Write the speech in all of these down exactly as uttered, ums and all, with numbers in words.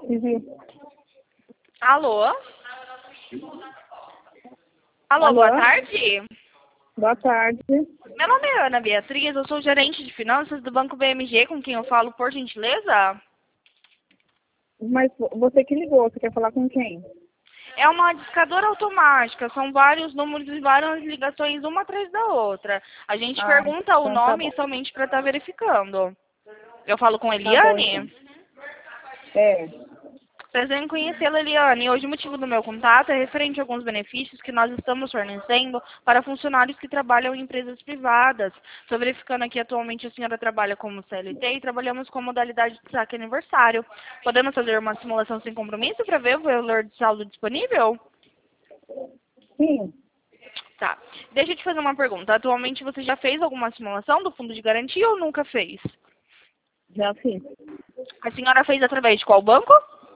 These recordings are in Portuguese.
Vivi. Alô? Alô, Alô? boa tarde. Boa tarde. Meu nome é Ana Beatriz, eu sou gerente de finanças do Banco B M G, com quem eu falo, por gentileza? Mas você que ligou, você quer falar com quem? É uma discadora automática, são vários números e várias ligações uma atrás da outra. A gente Ah, pergunta o então tá nome bom. somente para estar verificando. Eu falo com Tá bom, então. Eliane? É. Prazer em conhecê-la, Eliane. Hoje o motivo do meu contato é referente a alguns benefícios que nós estamos fornecendo para funcionários que trabalham em empresas privadas. Estou verificando aqui atualmente a senhora trabalha como C L T e trabalhamos com modalidade de saque aniversário. Podemos fazer uma simulação sem compromisso para ver o valor de saldo disponível? Sim, Tá. Deixa eu te fazer uma pergunta. Atualmente você já fez alguma simulação do fundo de garantia ou nunca fez? já fiz. A senhora fez através de qual banco?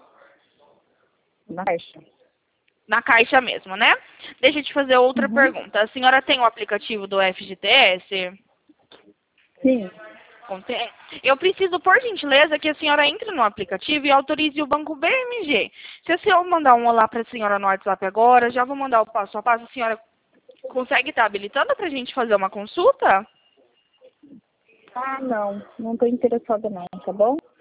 Na caixa. Na Caixa mesmo, né? Deixa eu te fazer outra Uhum. pergunta. A senhora tem o aplicativo do F G T S? Sim. Contém? Eu preciso, por gentileza, que a senhora entre no aplicativo e autorize o Banco B M G. Se eu mandar um olá para a senhora no WhatsApp agora, já vou mandar o passo a passo. A senhora consegue estar habilitando para a gente fazer uma consulta? Ah, não. Não tô interessada não, tá bom?